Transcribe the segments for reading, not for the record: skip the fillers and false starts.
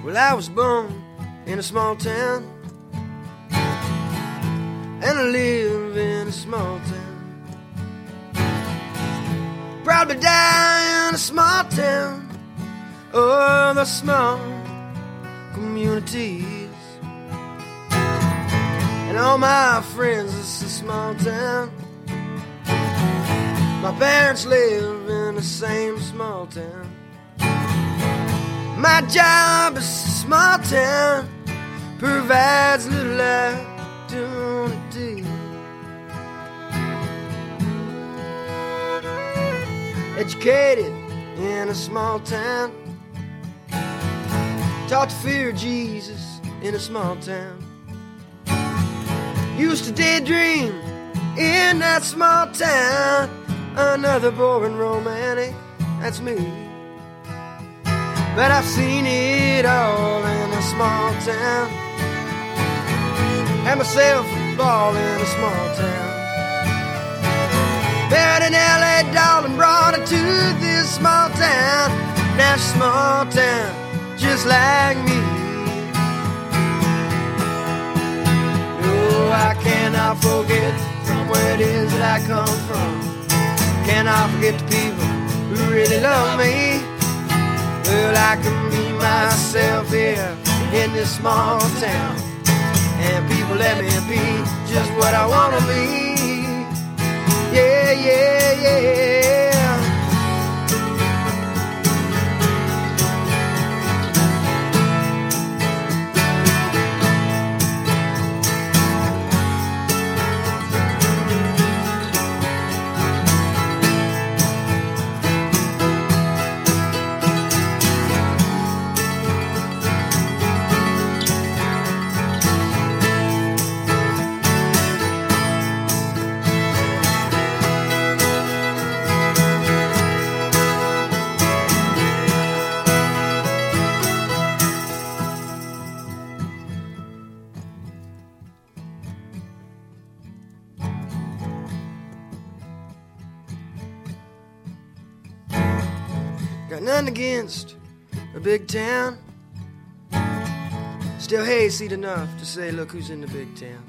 Well, I was born in a small town, and I live in a small town. Probably die in a small town, or the small communities. And all my friends, it's a small town. My parents live in the same small town. My job is a small town, provides little opportunity. Educated in a small town, taught to fear Jesus in a small town. Used to daydream in that small town, another boring romantic, that's me. But I've seen it all in a small town, had myself a ball in a small town. Married an LA doll and brought her to this small town. Now small town, just like me. No, I cannot forget from where it is that I come from. Cannot forget the people who really love me. Well, I can be myself here in this small town, and people let me be just what I want to be. Yeah, yeah, yeah. Got nothing against a big town, still hayseed enough to say, look who's in the big town.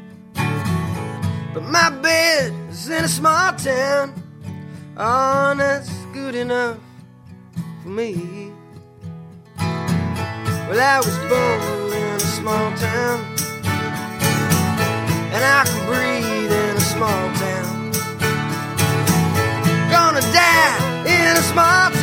But my bed is in a small town, oh, and that's good enough for me. Well, I was born in a small town, and I can breathe in a small town. Gonna die in a small town,